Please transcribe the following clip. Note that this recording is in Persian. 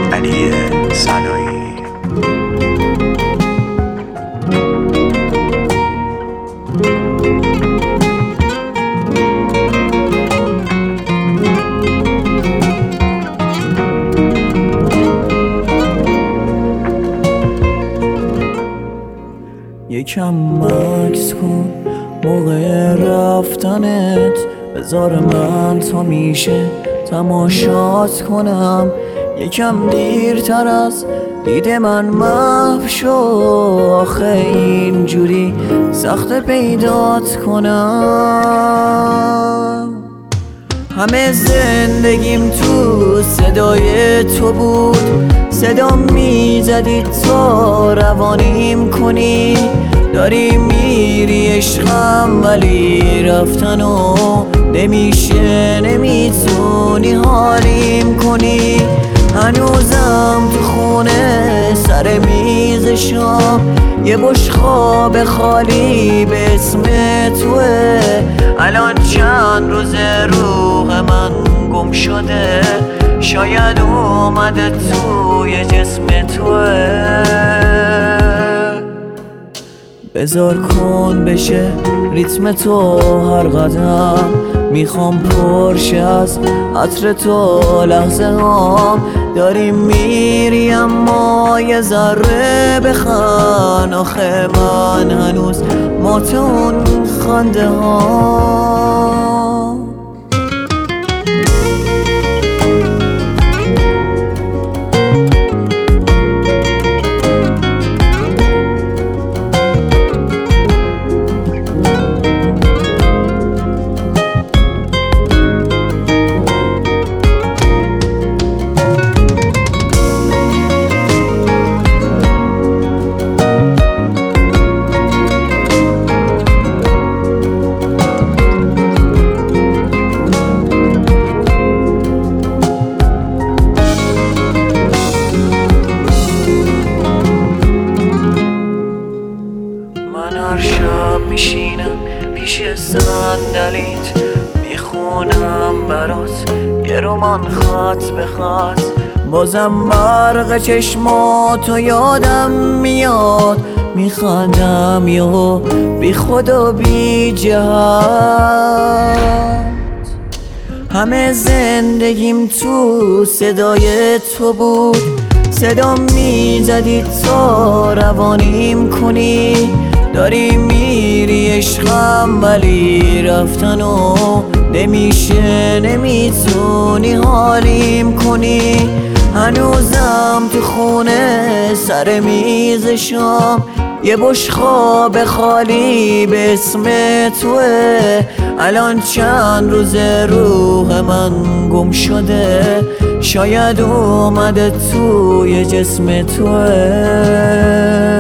علی صنایی. یکم مکس کن موقع رفتنت، بذار من تا میشه تماشات کنم. یکم دیرتر از دید من محو شو، آخه اینجوری سخت پیدات کنم. همه زندگیم تو صدای تو بود، صدا میزدی تا روانیم کنی. داری میری عشقم ولی رفتنو نمیشه، نمیتونی حالیم کنی. هنوزم تو خونه سر میز شام یه بشقاب خالی به اسم توه. الان چند روز روح من گم شده، شاید اومده توی جسم توه. بذار کن بشه ریتم تو هر قدم، میخوام پرشه از عطر تو لحظه هام. داری میری اما یه ذره بخند، آخه من هنوز مات اون خنده ها. هر شب میشینم پیش صندلیت، میخونم برات یه رمان خط به خط. بازم برق چشماتو یادم میاد، میخندم یهو بی خود و بی جهت. همه زندگیم تو صدای تو بود، صدا میزدی تا روانیم کنی. داری میری عشقم ولی رفتنو نمیشه، نمیتونی حالیم کنی. هنوزم تو خونه سر میز شام یه بشقاب خالی به اسم توه. الان چند روز روح من گم شده، شاید اومده توی جسم توه.